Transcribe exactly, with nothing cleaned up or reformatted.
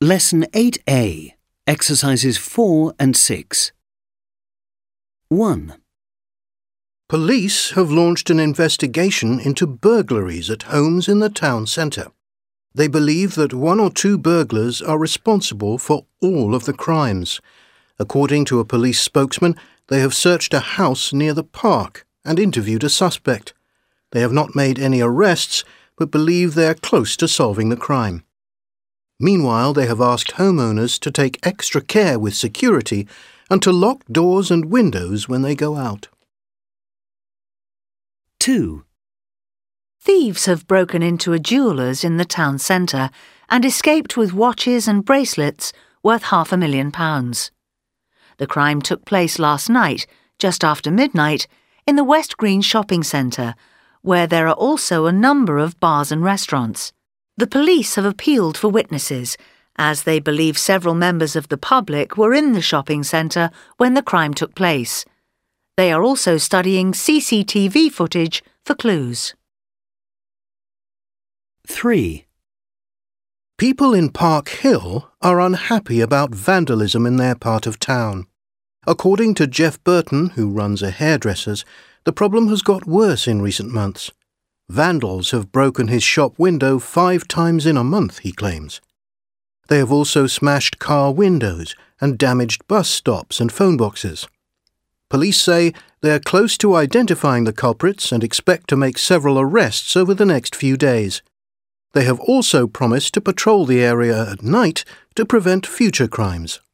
Lesson eight A, Exercises four and six. one. Police have launched an investigation into burglaries at homes in the town centre. They believe that one or two burglars are responsible for all of the crimes. According to a police spokesman, they have searched a house near the park and interviewed a suspect. They have not made any arrests, but believe they are close to solving the crime. Meanwhile, they have asked homeowners to take extra care with security and to lock doors and windows when they go out. two. Thieves have broken into a jeweller's in the town centre and escaped with watches and bracelets worth half a million pounds. The crime took place last night, just after midnight, in the West Green shopping centre, where there are also a number of bars and restaurants. The police have appealed for witnesses, as they believe several members of the public were in the shopping centre when the crime took place. They are also studying C C T V footage for clues. three. People in Park Hill are unhappy about vandalism in their part of town. According to Jeff Burton, who runs a hairdresser's, the problem has got worse in recent months. Vandals have broken his shop window five times in a month, he claims. They have also smashed car windows and damaged bus stops and phone boxes. Police say they are close to identifying the culprits and expect to make several arrests over the next few days. They have also promised to patrol the area at night to prevent future crimes.